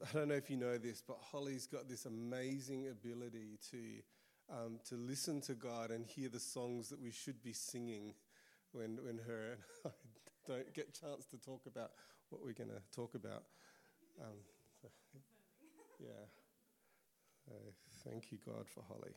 I don't know if you know this, but Holly's got this amazing ability to listen to God and hear the songs that we should be singing when her and I don't get a chance to talk about what we're going to talk about. Thank you, God, for Holly.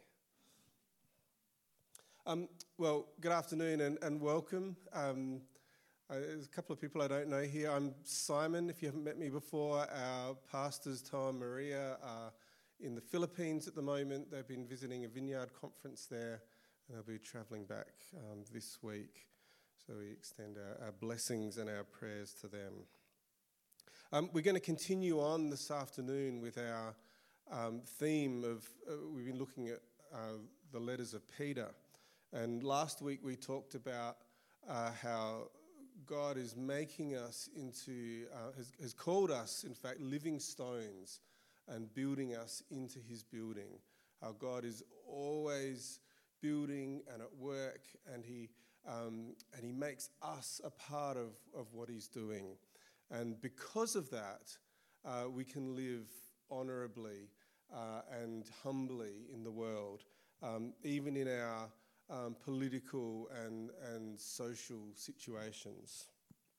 Well, good afternoon and welcome. There's a couple of people I don't know here. I'm Simon, if you haven't met me before. Our pastors, Toa and Maria, are in the Philippines at the moment. They've been visiting a vineyard conference there, and they'll be travelling back this week. So we extend our blessings and our prayers to them. We're going to continue on this afternoon with our theme of, we've been looking at the letters of Peter. And last week we talked about how God is making us into, has called us, in fact, living stones and building us into his building. How God is always building and at work, and he makes us a part of what he's doing. And because of that, we can live honourably and humbly in the world, even in our political and social situations.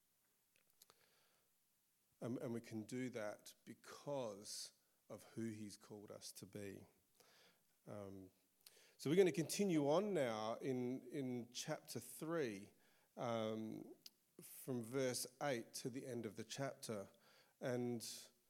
And we can do that because of who he's called us to be. So we're going to continue on now in chapter 3, from verse 8 to the end of the chapter. And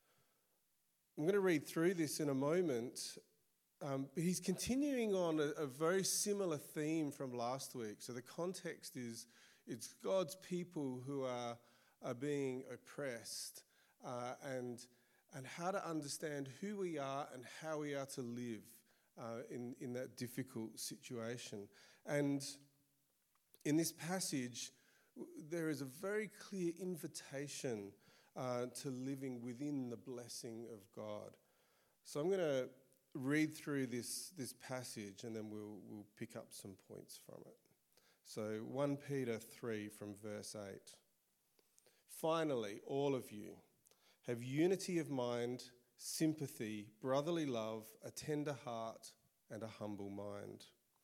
I'm going to read through this in a moment. He's continuing on a very similar theme from last week. So the context is it's God's people who are being oppressed, and how to understand who we are and how we are to live in that difficult situation. And in this passage, there is a very clear invitation to living within the blessing of God. So I'm going to read through this passage, and then we'll pick up some points from it. So 1 Peter 3 from verse 8. Finally, all of you, have unity of mind, sympathy, brotherly love, a tender heart, and a humble mind.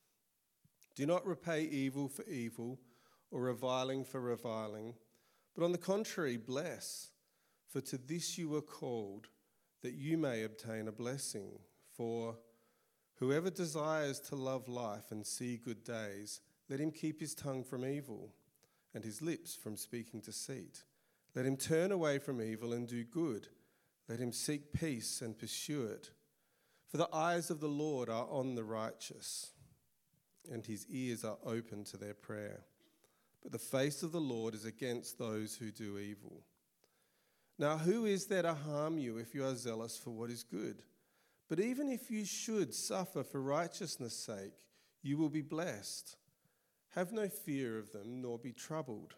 Do not repay evil for evil or reviling for reviling, but on the contrary, bless, for to this you were called, that you may obtain a blessing. For whoever desires to love life and see good days, let him keep his tongue from evil and his lips from speaking deceit. Let him turn away from evil and do good. Let him seek peace and pursue it. For the eyes of the Lord are on the righteous, and his ears are open to their prayer. But the face of the Lord is against those who do evil. Now who is there to harm you if you are zealous for what is good? But even if you should suffer for righteousness' sake, you will be blessed. Have no fear of them, nor be troubled.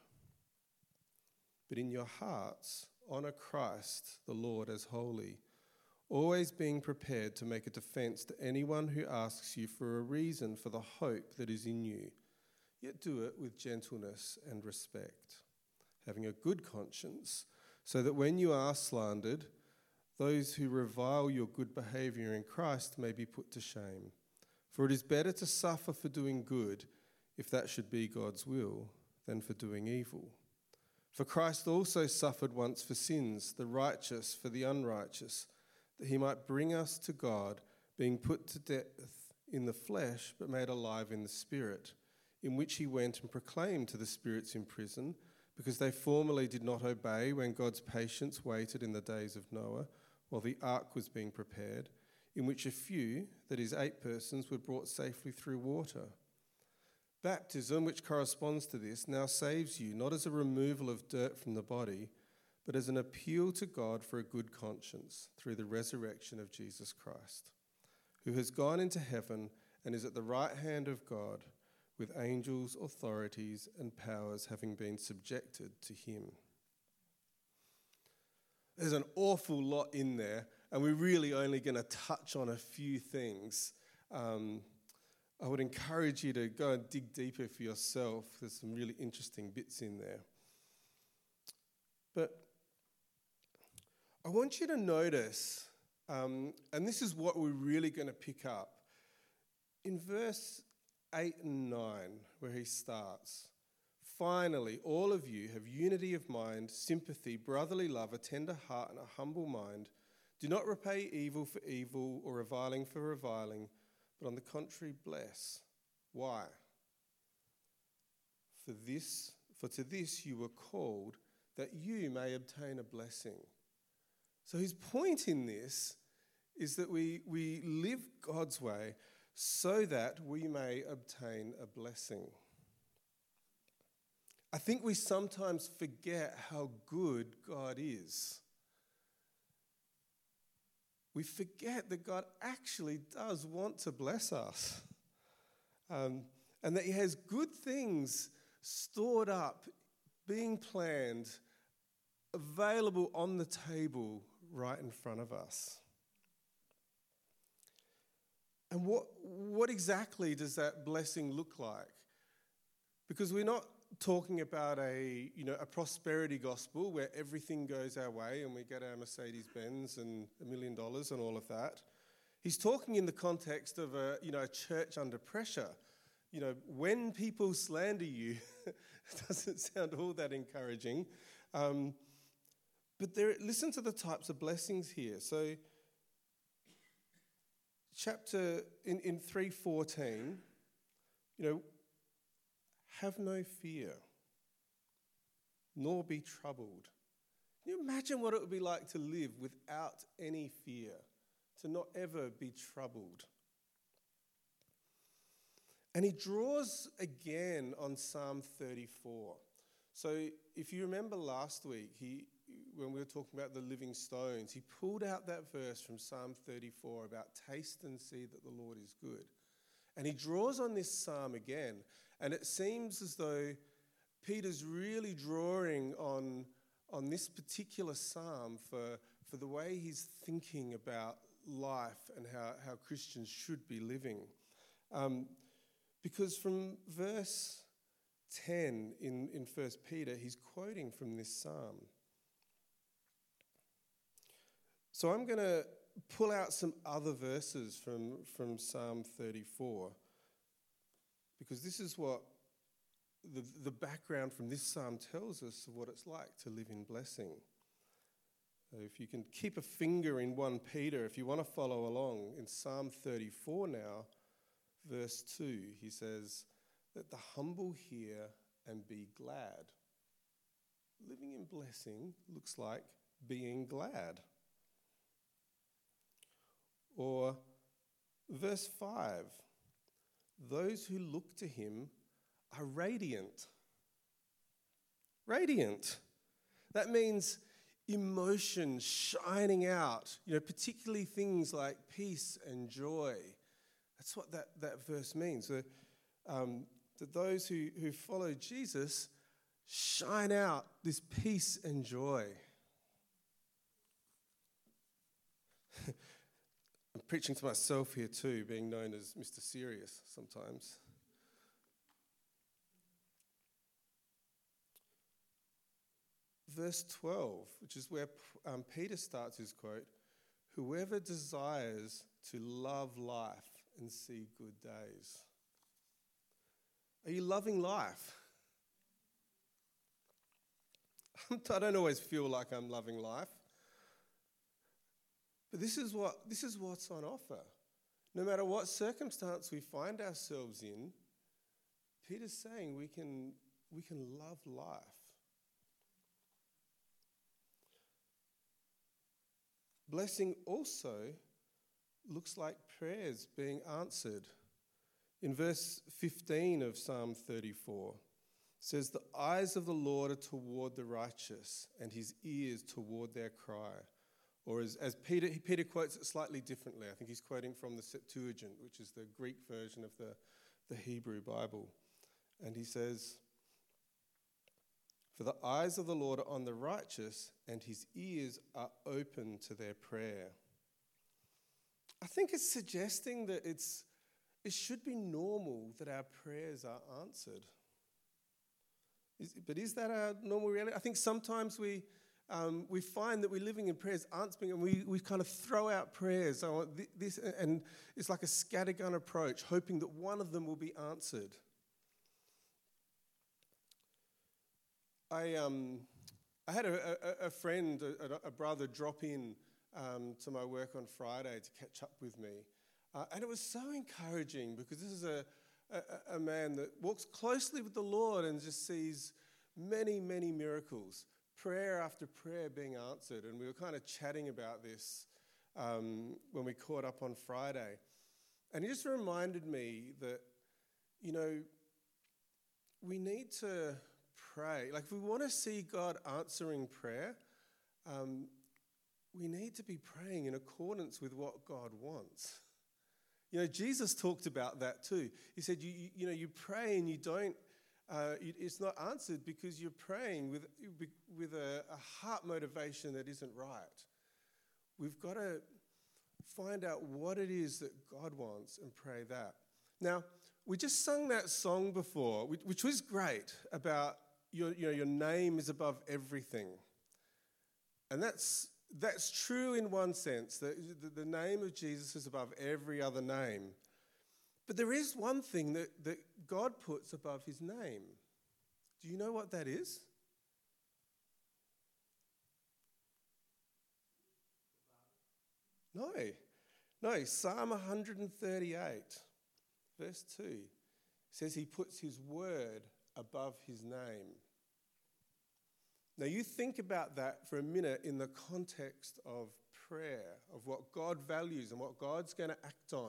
But in your hearts, honour Christ, the Lord, as holy, always being prepared to make a defence to anyone who asks you for a reason for the hope that is in you. Yet do it with gentleness and respect, having a good conscience, so that when you are slandered, those who revile your good behaviour in Christ may be put to shame. For it is better to suffer for doing good, if that should be God's will, than for doing evil. For Christ also suffered once for sins, the righteous for the unrighteous, that he might bring us to God, being put to death in the flesh, but made alive in the spirit, in which he went and proclaimed to the spirits in prison, because they formerly did not obey when God's patience waited in the days of Noah, while the ark was being prepared, in which a few, that is 8 persons, were brought safely through water. Baptism, which corresponds to this, now saves you, not as a removal of dirt from the body, but as an appeal to God for a good conscience through the resurrection of Jesus Christ, who has gone into heaven and is at the right hand of God, with angels, authorities, and powers having been subjected to him. There's an awful lot in there, and we're really only going to touch on a few things. I would encourage you to go and dig deeper for yourself. There's some really interesting bits in there. But I want you to notice, and this is what we're really going to pick up, in verse 8 and 9, where he starts, "Finally, all of you have unity of mind, sympathy, brotherly love, a tender heart, and a humble mind. Do not repay evil for evil or reviling for reviling, but on the contrary, bless." Why? For to this you were called, that you may obtain a blessing. So his point in this is that we live God's way so that we may obtain a blessing. I think we sometimes forget how good God is. We forget that God actually does want to bless us, and that he has good things stored up, being planned, available on the table right in front of us. And what exactly does that blessing look like? Because we're not talking about a prosperity gospel where everything goes our way and we get our Mercedes-Benz and $1 million and all of that. He's talking in the context of a church under pressure. When people slander you, it doesn't sound all that encouraging. But listen to the types of blessings here. So, chapter in 3:14, have no fear, nor be troubled. Can you imagine what it would be like to live without any fear, to not ever be troubled? And he draws again on Psalm 34. So if you remember last week, when we were talking about the living stones, he pulled out that verse from Psalm 34 about taste and see that the Lord is good. And he draws on this psalm again. And it seems as though Peter's really drawing on this particular psalm for the way he's thinking about life and how Christians should be living. Because from verse 10 in 1 Peter, he's quoting from this psalm. So I'm going to pull out some other verses from Psalm 34, because this is what the background from this psalm tells us of what it's like to live in blessing. So if you can keep a finger in 1 Peter, if you want to follow along, in Psalm 34 now, verse 2, he says, "Let the humble hear and be glad." Living in blessing looks like being glad. Or verse 5, "Those who look to him are radiant." Radiant. That means emotion shining out, particularly things like peace and joy. That's what that verse means. That those who follow Jesus shine out this peace and joy. I'm preaching to myself here too, being known as Mr. Serious sometimes. Verse 12, which is where Peter starts his quote, "Whoever desires to love life and see good days." Are you loving life? I don't always feel like I'm loving life. But this is what's on offer. No matter what circumstance we find ourselves in, Peter's saying we can love life. Blessing also looks like prayers being answered. In verse 15 of Psalm 34, it says, "The eyes of the Lord are toward the righteous, and his ears toward their cry." Or as Peter quotes it slightly differently. I think he's quoting from the Septuagint, which is the Greek version of the Hebrew Bible. And he says, "For the eyes of the Lord are on the righteous, and his ears are open to their prayer." I think it's suggesting that it should be normal that our prayers are answered. But is that our normal reality? I think sometimes we we find that we're living in prayers answering, and we kind of throw out prayers. I want this, and it's like a scattergun approach, hoping that one of them will be answered. I had a friend, a brother, drop in to my work on Friday to catch up with me. And it was so encouraging because this is a man that walks closely with the Lord and just sees many, many miracles, prayer after prayer being answered. And we were kind of chatting about this when we caught up on Friday. And he just reminded me that, we need to pray. Like, if we want to see God answering prayer, we need to be praying in accordance with what God wants. Jesus talked about that too. He said, you pray and you don't, it's not answered because you're praying with a heart motivation that isn't right. We've got to find out what it is that God wants and pray that. Now, we just sung that song before, which was great, about your name is above everything. And that's true in one sense, that the name of Jesus is above every other name. But there is one thing that God puts above his name. Do you know what that is? No. Psalm 138, verse 2, says he puts his word above his name. Now you think about that for a minute in the context of prayer, of what God values and what God's going to act on.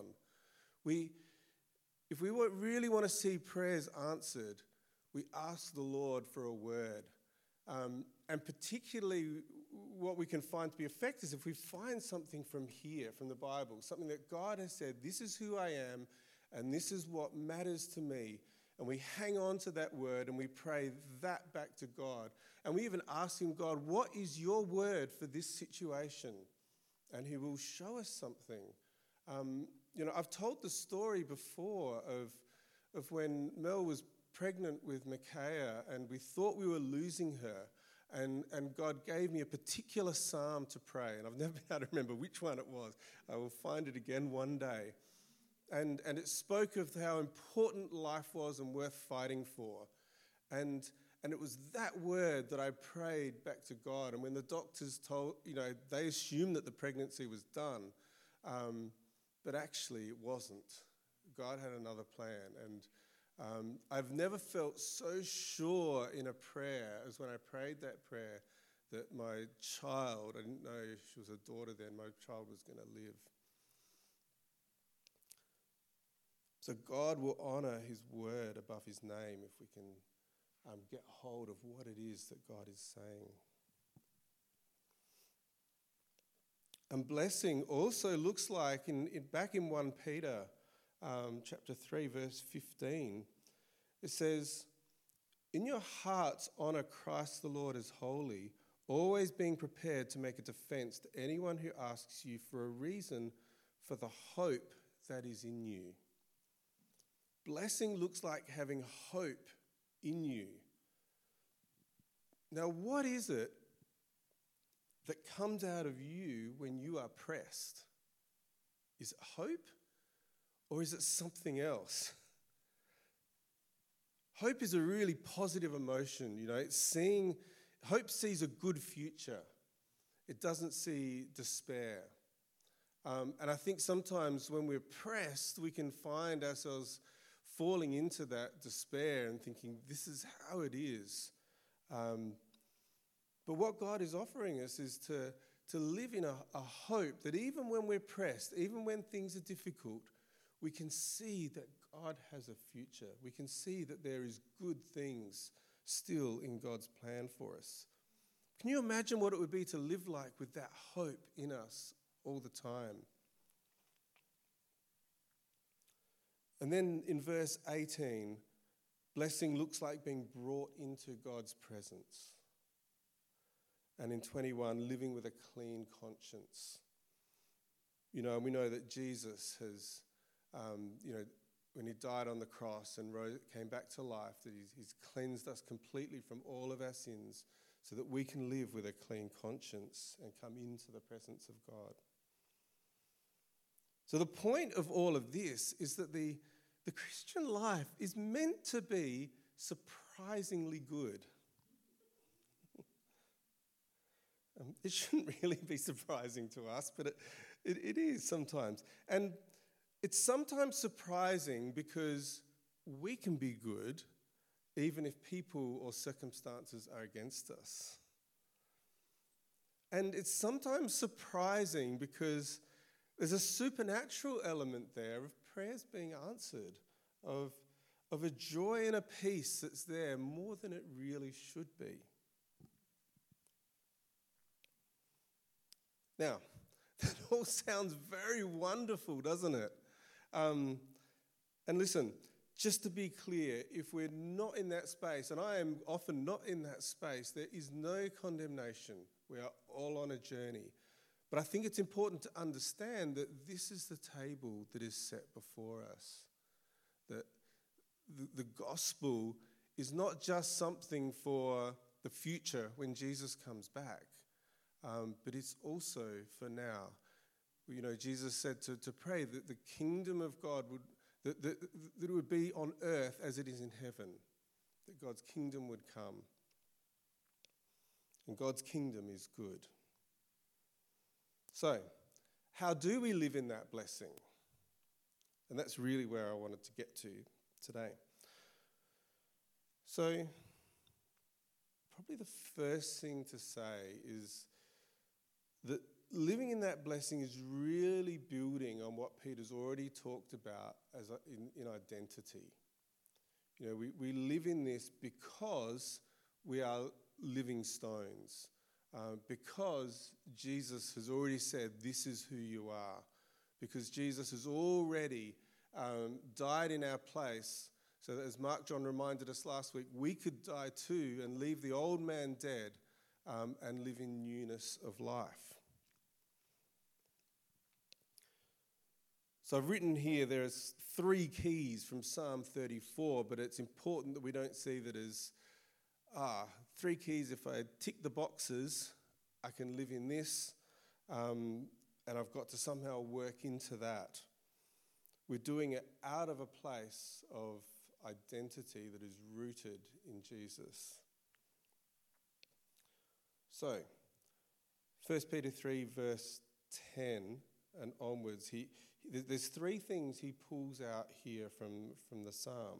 If we really want to see prayers answered, we ask the Lord for a word. And particularly what we can find to be effective is if we find something from here, from the Bible, something that God has said, this is who I am and this is what matters to me. And we hang on to that word and we pray that back to God. And we even ask him, God, what is your word for this situation? And he will show us something. I've told the story before of when Mel was pregnant with Micaiah and we thought we were losing her. And God gave me a particular psalm to pray. And I've never been able to remember which one it was. I will find it again one day. And it spoke of how important life was and worth fighting for. And it was that word that I prayed back to God. And when the doctors told, they assumed that the pregnancy was done. But actually it wasn't. God had another plan. And I've never felt so sure in a prayer as when I prayed that prayer that my child, I didn't know she was a daughter then, my child was going to live. So God will honour his word above his name if we can get hold of what it is that God is saying. And blessing also looks like, back in 1 Peter chapter 3, verse 15, it says, in your hearts honour Christ the Lord as holy, always being prepared to make a defence to anyone who asks you for a reason for the hope that is in you. Blessing looks like having hope in you. Now, what is it that comes out of you when you are pressed? Is it hope or is it something else? Hope is a really positive emotion, hope sees a good future. It doesn't see despair. And I think sometimes when we're pressed, we can find ourselves falling into that despair and thinking, this is how it is. But what God is offering us is to live in a hope that even when we're pressed, even when things are difficult, we can see that God has a future. We can see that there is good things still in God's plan for us. Can you imagine what it would be to live like with that hope in us all the time? And then in verse 18, blessing looks like being brought into God's presence. And in 21, living with a clean conscience. And we know that Jesus has, when he died on the cross and came back to life, that he's cleansed us completely from all of our sins so that we can live with a clean conscience and come into the presence of God. So the point of all of this is that the Christian life is meant to be surprisingly good. It shouldn't really be surprising to us, but it is sometimes. And it's sometimes surprising because we can be good even if people or circumstances are against us. And it's sometimes surprising because there's a supernatural element there of prayers being answered, of a joy and a peace that's there more than it really should be. Now, that all sounds very wonderful, doesn't it? And listen, just to be clear, if we're not in that space, and I am often not in that space, there is no condemnation. We are all on a journey. But I think it's important to understand that this is the table that is set before us. That the gospel is not just something for the future when Jesus comes back, but it's also for now. You know, Jesus said to pray that the kingdom of God that it would be on earth as it is in heaven, that God's kingdom would come. And God's kingdom is good. So, how do we live in that blessing? And that's really where I wanted to get to today. So, probably the first thing to say is that living in that blessing is really building on what Peter's already talked about as in identity. You know, we live in this because we are living stones. Because Jesus has already said, this is who you are. Because Jesus has already died in our place, so that as Mark John reminded us last week, we could die too and leave the old man dead and live in newness of life. So I've written here there's 3 keys from Psalm 34, but it's important that we don't see that as 3 keys. If I tick the boxes, I can live in this, and I've got to somehow work into that. We're doing it out of a place of identity that is rooted in Jesus. So, 1 Peter 3 verse 10 and onwards, there's 3 things he pulls out here from the psalm.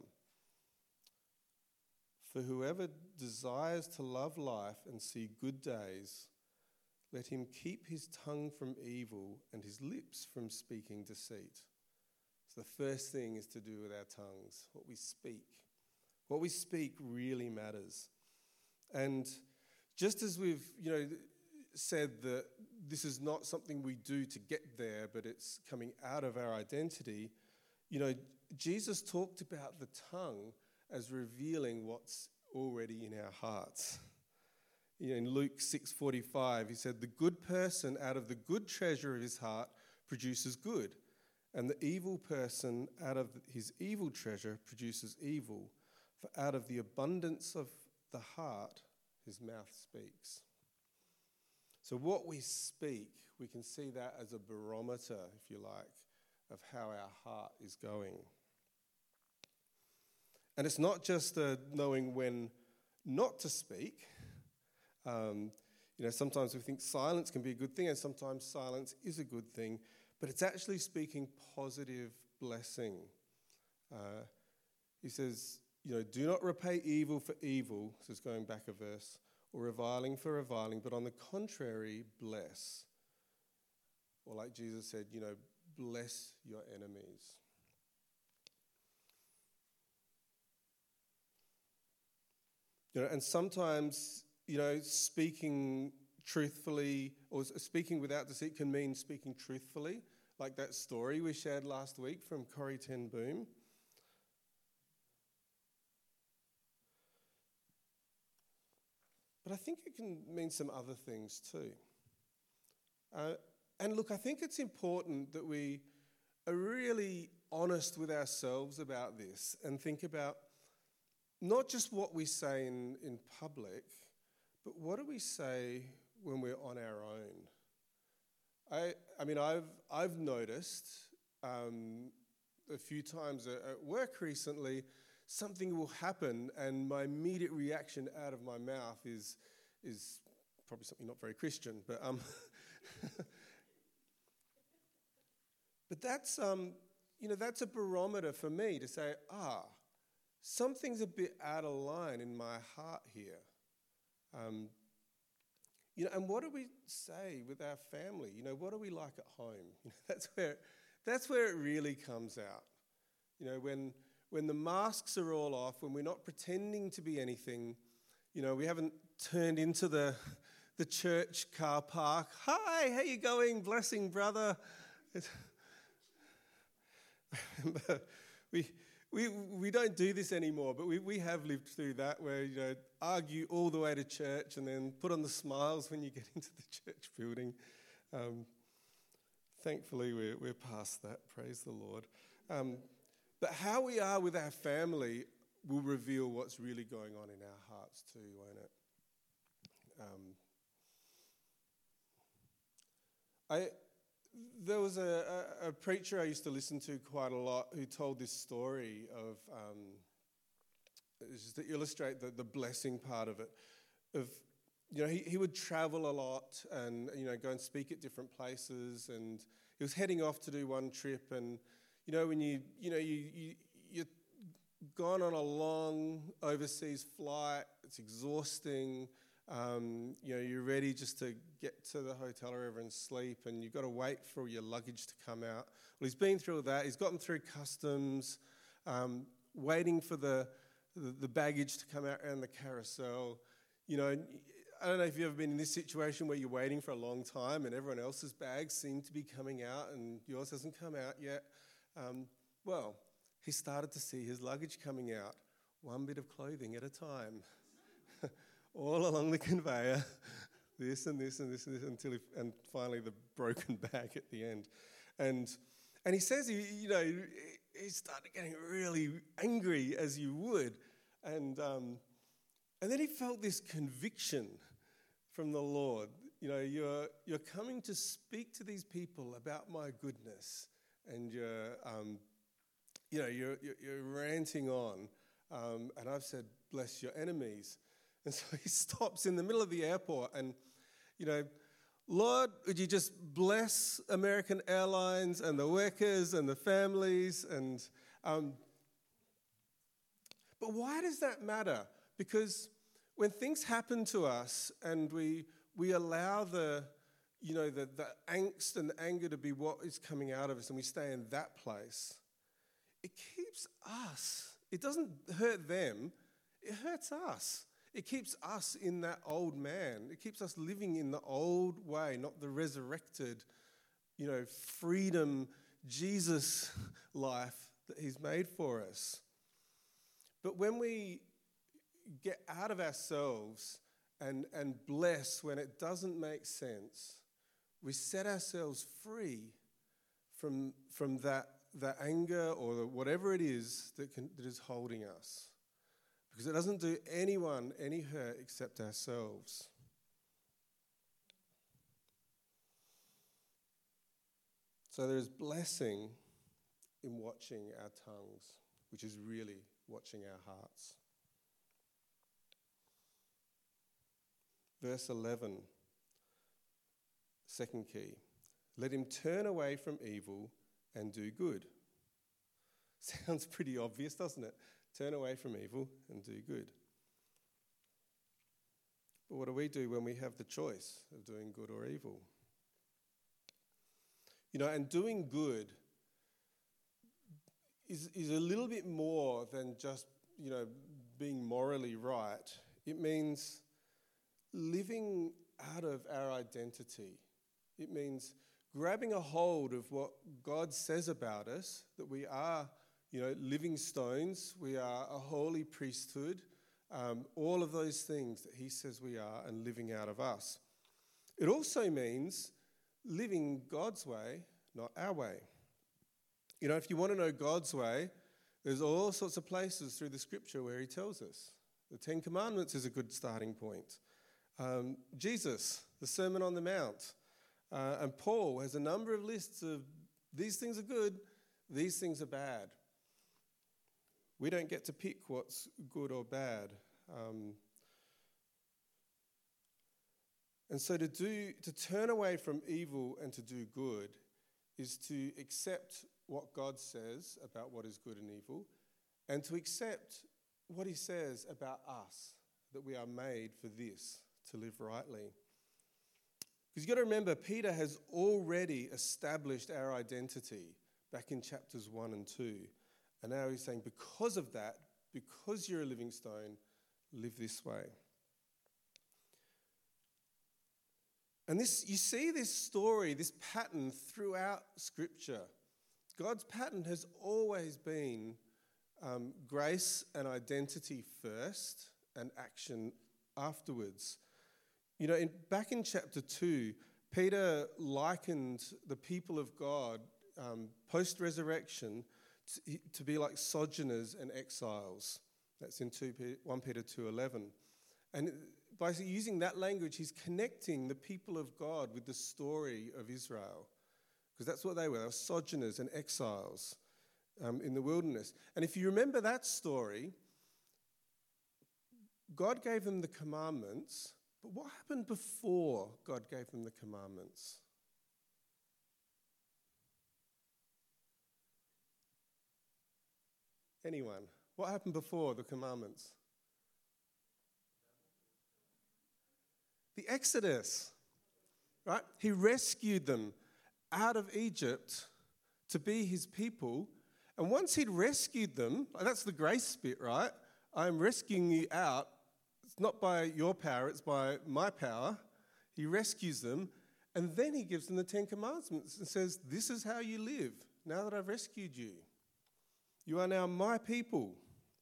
For whoever desires to love life and see good days, let him keep his tongue from evil and his lips from speaking deceit. So the first thing is to do with our tongues, what we speak. What we speak really matters. And just as we've, said that this is not something we do to get there, but it's coming out of our identity, Jesus talked about the tongue as revealing what's already in our hearts. In Luke 6:45, he said, the good person out of the good treasure of his heart produces good, and the evil person out of his evil treasure produces evil. For out of the abundance of the heart, his mouth speaks. So what we speak, we can see that as a barometer, if you like, of how our heart is going. And it's not just knowing when not to speak. Sometimes we think silence can be a good thing, and sometimes silence is a good thing, but it's actually speaking positive blessing. He says, do not repay evil for evil, this is going back a verse, or reviling for reviling, but on the contrary, bless. Or like Jesus said, bless your enemies. And sometimes, speaking truthfully or speaking without deceit can mean speaking truthfully, like that story we shared last week from Corrie ten Boom. But I think it can mean some other things too. And look, I think it's important that we are really honest with ourselves about this and think about not just what we say in public, but what do we say when we're on our own? I mean, I've noticed a few times at work recently, something will happen and my immediate reaction out of my mouth is probably something not very Christian, but but that's that's a barometer for me to say, something's a bit out of line in my heart here. And what do we say with our family? What are we like at home? That's where it really comes out. When the masks are all off, when we're not pretending to be anything, we haven't turned into the church car park. Hi, how you going? Blessing, brother. We don't do this anymore, but we have lived through that where argue all the way to church and then put on the smiles when you get into the church building. Thankfully, we're past that. Praise the Lord. But how we are with our family will reveal what's really going on in our hearts too, won't it? There was a preacher I used to listen to quite a lot who told this story of, just to illustrate the blessing part of it, he would travel a lot and, go and speak at different places, and he was heading off to do one trip, and, when you're gone on a long overseas flight, it's exhausting. You're ready just to get to the hotel or wherever and sleep, and you've got to wait for your luggage to come out. Well, he's been through all that. He's gotten through customs, waiting for the baggage to come out around the carousel. I don't know if you've ever been in this situation where you're waiting for a long time and everyone else's bags seem to be coming out and yours hasn't come out yet. Well, he started to see his luggage coming out, one bit of clothing at a time. All along the conveyor, this and this and this and this, and finally the broken bag at the end. And he says, he started getting really angry, as you would. And then he felt this conviction from the Lord. You're coming to speak to these people about my goodness, and you're ranting on. And I've said, bless your enemies. And so he stops in the middle of the airport and, Lord, would you just bless American Airlines and the workers and the families? And but why does that matter? Because when things happen to us and we allow the angst and the anger to be what is coming out of us and we stay in that place, it keeps us. It doesn't hurt them. It hurts us. It keeps us in that old man. It keeps us living in the old way, not the resurrected, freedom, Jesus life that he's made for us. But when we get out of ourselves and bless when it doesn't make sense, we set ourselves free from that anger or whatever it is that is holding us. Because it doesn't do anyone any hurt except ourselves. So there is blessing in watching our tongues, which is really watching our hearts. Verse 11, second key. Let him turn away from evil and do good. Sounds pretty obvious, doesn't it? Turn away from evil and do good. But what do we do when we have the choice of doing good or evil? And doing good is a little bit more than just, being morally right. It means living out of our identity. It means grabbing a hold of what God says about us, that we are living stones, we are a holy priesthood, all of those things that he says we are and living out of us. It also means living God's way, not our way. You know, if you want to know God's way, there's all sorts of places through the scripture where he tells us. The Ten Commandments is a good starting point. Jesus, the Sermon on the Mount, and Paul has a number of lists of these things are good, these things are bad. We don't get to pick what's good or bad. And so to turn away from evil and to do good is to accept what God says about what is good and evil, and to accept what he says about us, that we are made for this, to live rightly. Because you've got to remember, Peter has already established our identity back in chapters 1 and 2. And now he's saying, because of that, because you're a living stone, live this way. And this, you see this story, this pattern throughout Scripture. God's pattern has always been grace and identity first and action afterwards. You know, back in chapter 2, Peter likened the people of God post-resurrection to be like sojourners and exiles. That's in 1 Peter 2:11. And by using that language, he's connecting the people of God with the story of Israel. Because that's what they were sojourners and exiles in the wilderness. And if you remember that story, God gave them the commandments, but what happened before God gave them the commandments? Anyone? What happened before the commandments? The Exodus, right? He rescued them out of Egypt to be his people. And once he'd rescued them, that's the grace bit, right? I'm rescuing you out. It's not by your power, it's by my power. He rescues them. And then he gives them the Ten Commandments and says, this is how you live now that I've rescued you. You are now my people.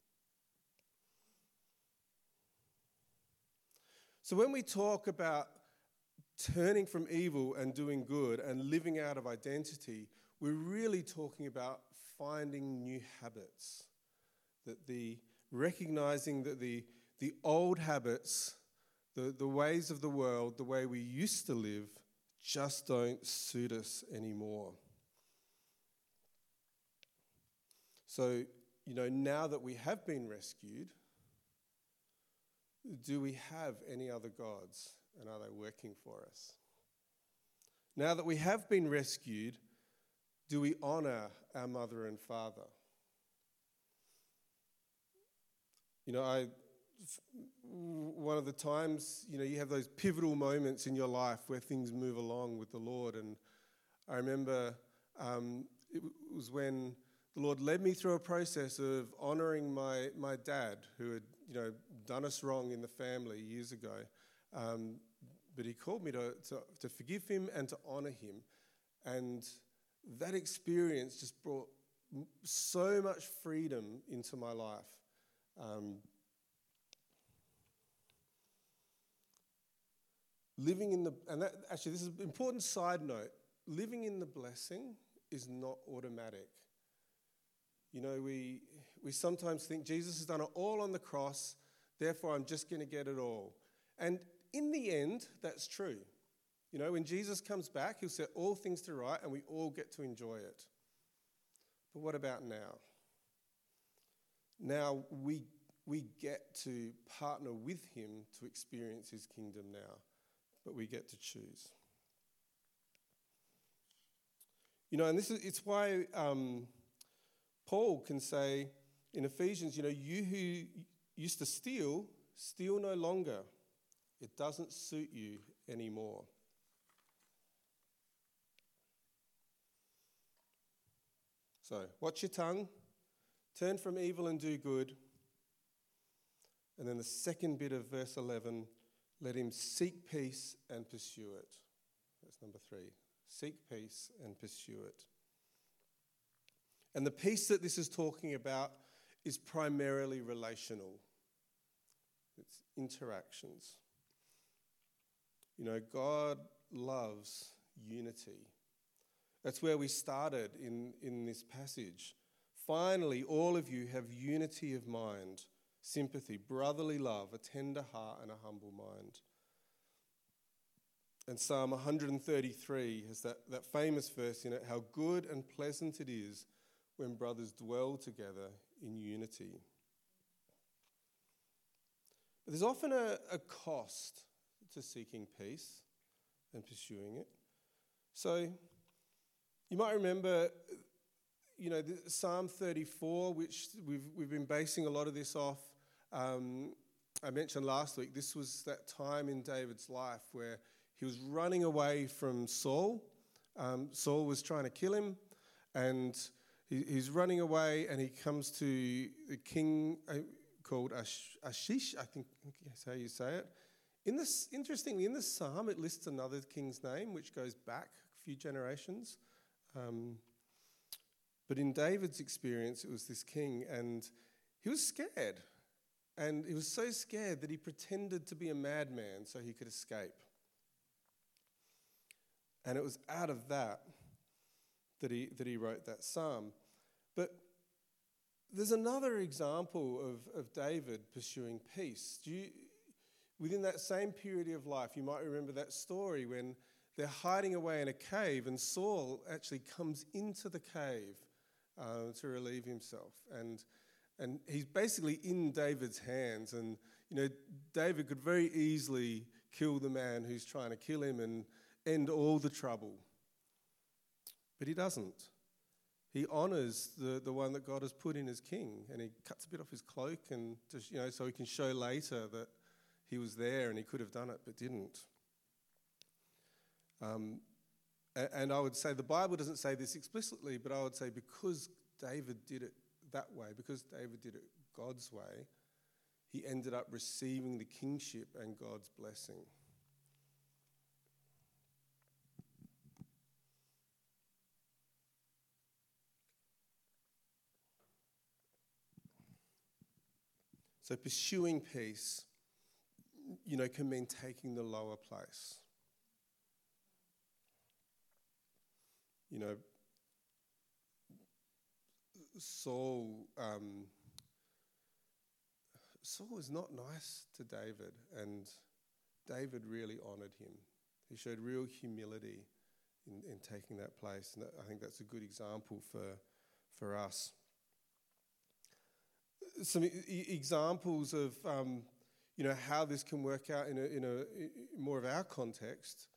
So when we talk about turning from evil and doing good and living out of identity, we're really talking about finding new habits. Recognizing that the old habits, the ways of the world, the way we used to live, just don't suit us anymore. So, you know, now that we have been rescued, do we have any other gods, and are they working for us? Now that we have been rescued, do we honor our mother and father? You know, one of the times, you know, you have those pivotal moments in your life where things move along with the Lord, and I remember it was when the Lord led me through a process of honouring my dad, who had, you know, done us wrong in the family years ago. But he called me to forgive him and to honour him. And that experience just brought so much freedom into my life. Actually, this is an important side note. Living in the blessing is not automatic. You know, we sometimes think Jesus has done it all on the cross, therefore I'm just going to get it all. And in the end, that's true. You know, when Jesus comes back, he'll set all things to right and we all get to enjoy it. But what about now? Now we get to partner with him to experience his kingdom now, but we get to choose. You know, and it's why Paul can say in Ephesians, you know, you who used to steal no longer. It doesn't suit you anymore. So, watch your tongue, turn from evil and do good. And then the second bit of verse 11, let him seek peace and pursue it. That's number 3. Seek peace and pursue it. And the peace that this is talking about is primarily relational. It's interactions. You know, God loves unity. That's where we started in this passage. Finally, all of you have unity of mind, sympathy, brotherly love, a tender heart and a humble mind. And Psalm 133 has that famous verse in it, how good and pleasant it is when brothers dwell together in unity. But there's often a cost to seeking peace and pursuing it. So you might remember, Psalm 34, which we've been basing a lot of this off. I mentioned last week, this was that time in David's life where he was running away from Saul. Saul was trying to kill him, and he's running away, and he comes to the king called Ashish, I think that's how you say it. Interestingly, in the psalm, it lists another king's name, which goes back a few generations. But in David's experience, it was this king, and he was scared. And he was so scared that he pretended to be a madman so he could escape. And it was out of that he wrote that psalm. But there's another example of David pursuing peace. Within that same period of life, you might remember that story when they're hiding away in a cave and Saul actually comes into the cave to relieve himself. And he's basically in David's hands. And, David could very easily kill the man who's trying to kill him and end all the trouble. But he doesn't. He honours the one that God has put in as king, and he cuts a bit off his cloak, and just, so he can show later that he was there and he could have done it but didn't. And I would say the Bible doesn't say this explicitly, but I would say because David did it that way, because David did it God's way, he ended up receiving the kingship and God's blessing. So pursuing peace, can mean taking the lower place. Saul was not nice to David, and David really honoured him. He showed real humility in taking that place, and I think that's a good example for us. Some examples of how this can work out in more of our context.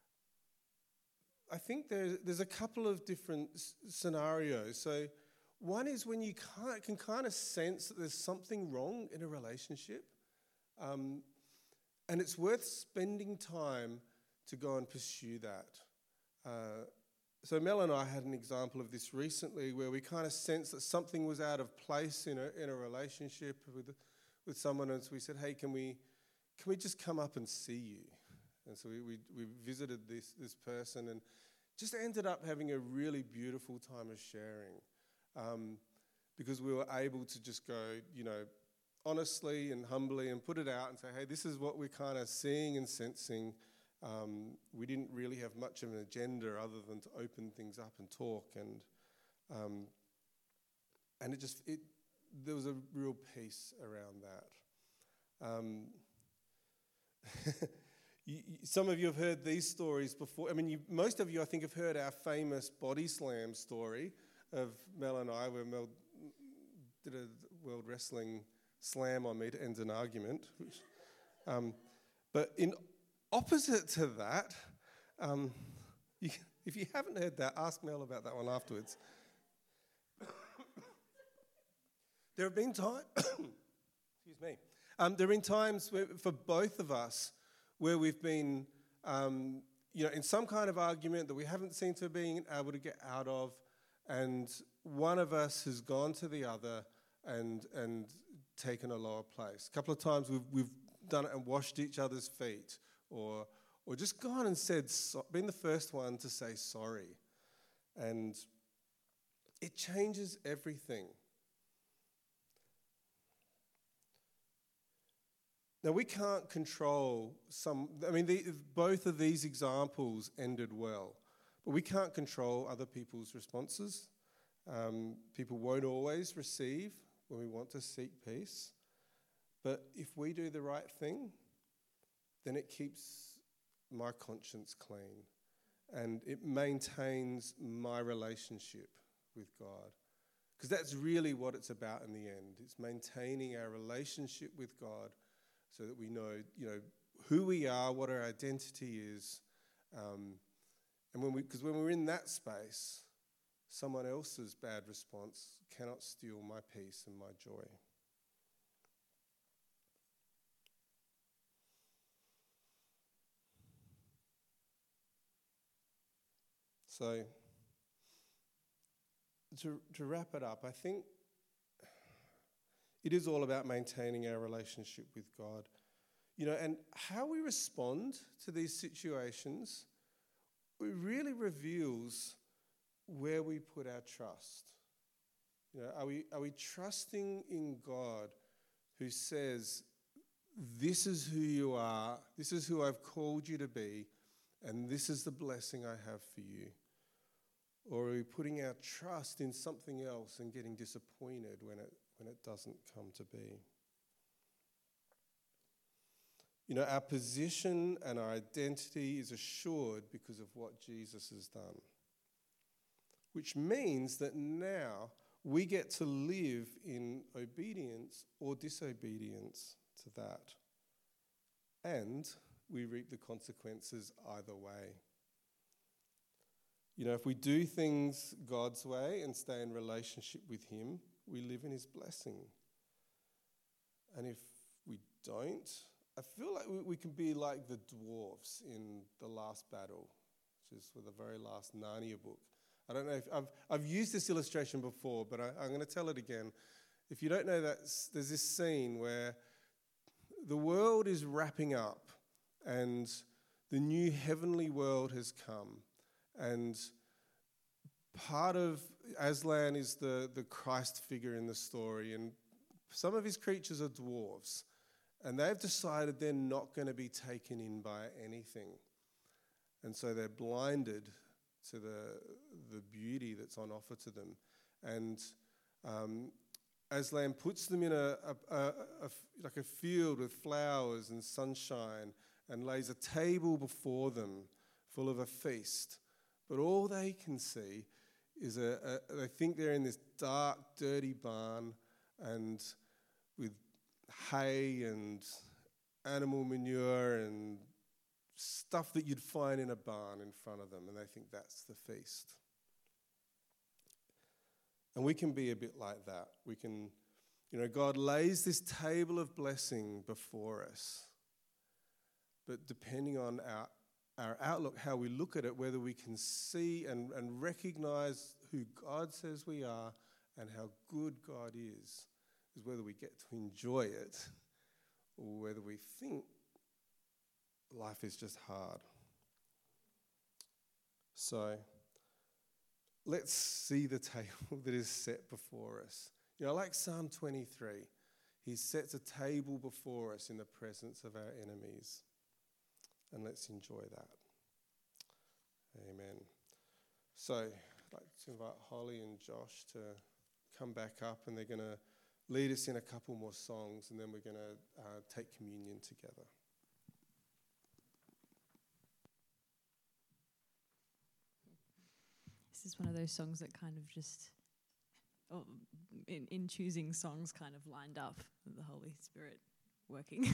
I think there's a couple of different scenarios. So one is when you can kind of sense that there's something wrong in a relationship, and it's worth spending time to go and pursue that. So Mel and I had an example of this recently where we kind of sensed that something was out of place in a relationship with someone, and so we said, hey, can we just come up and see you? And so we visited this person and just ended up having a really beautiful time of sharing, because we were able to just go, honestly and humbly and put it out and say, hey, this is what we're kind of seeing and sensing. We didn't really have much of an agenda other than to open things up and talk, and there was a real peace around that. Some of you have heard these stories before. I mean, most of you, I think, have heard our famous body slam story of Mel and I, where Mel did a World Wrestling slam on me to end an argument. But in opposite to that, if you haven't heard that, ask Mel about that one afterwards. There have been times, excuse me, there have been times for both of us where we've been, in some kind of argument that we haven't seemed to be able to get out of, and one of us has gone to the other and taken a lower place. A couple of times we've done it and washed each other's feet, or just gone and said, been the first one to say sorry. And it changes everything. Now, we can't control both of these examples ended well. But we can't control other people's responses. People won't always receive when we want to seek peace. But if we do the right thing, then it keeps my conscience clean and it maintains my relationship with God. Because that's really what it's about in the end. It's maintaining our relationship with God so that we know, who we are, what our identity is. And because when we're in that space, someone else's bad response cannot steal my peace and my joy. So, to wrap it up, I think it is all about maintaining our relationship with God. And how we respond to these situations, it really reveals where we put our trust. Are we trusting in God who says, this is who you are, this is who I've called you to be, and this is the blessing I have for you? Or are we putting our trust in something else and getting disappointed when it doesn't come to be? Our position and our identity is assured because of what Jesus has done. Which means that now we get to live in obedience or disobedience to that. And we reap the consequences either way. If we do things God's way and stay in relationship with Him, we live in His blessing. And if we don't, I feel like we can be like the dwarves in The Last Battle, which is for the very last Narnia book. I don't know if I've used this illustration before, but I'm going to tell it again. If you don't know that, there's this scene where the world is wrapping up and the new heavenly world has come. And part of Aslan is the Christ figure in the story, and some of his creatures are dwarves. And they've decided they're not going to be taken in by anything. And so they're blinded to the beauty that's on offer to them. And Aslan puts them in like a field with flowers and sunshine and lays a table before them full of a feast. But all they can see is they think they're in this dark, dirty barn and with hay and animal manure and stuff that you'd find in a barn in front of them, and they think that's the feast. And we can be a bit like that. We can, God lays this table of blessing before us, but depending on our outlook, how we look at it, whether we can see and recognize who God says we are and how good God is whether we get to enjoy it or whether we think life is just hard. So let's see the table that is set before us. Like Psalm 23, He sets a table before us in the presence of our enemies. And let's enjoy that. Amen. So I'd like to invite Holly and Josh to come back up, and they're going to lead us in a couple more songs, and then we're going to take communion together. This is one of those songs that kind of just, in choosing songs, kind of lined up with the Holy Spirit working.